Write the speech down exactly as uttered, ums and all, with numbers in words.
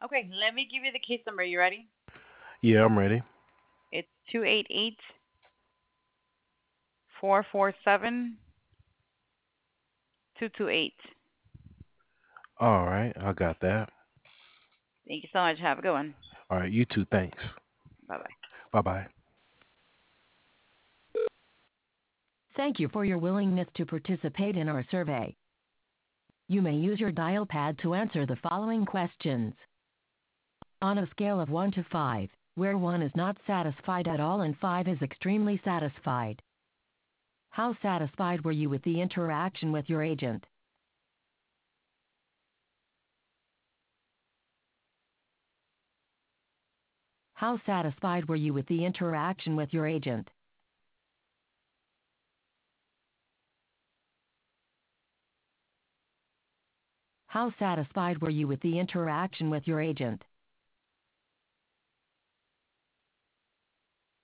Okay, let me give you the case number. You ready? Yeah, I'm ready. It's two eight eight four four seven two two eight. All right, I got that. Thank you so much. Have a good one. All right, you too. Thanks. Bye bye. Bye bye. Thank you for your willingness to participate in our survey. You may use your dial pad to answer the following questions. On a scale of one to five, where one is not satisfied at all and five is extremely satisfied, how satisfied were you with the interaction with your agent? How satisfied were you with the interaction with your agent? How satisfied were you with the interaction with your agent?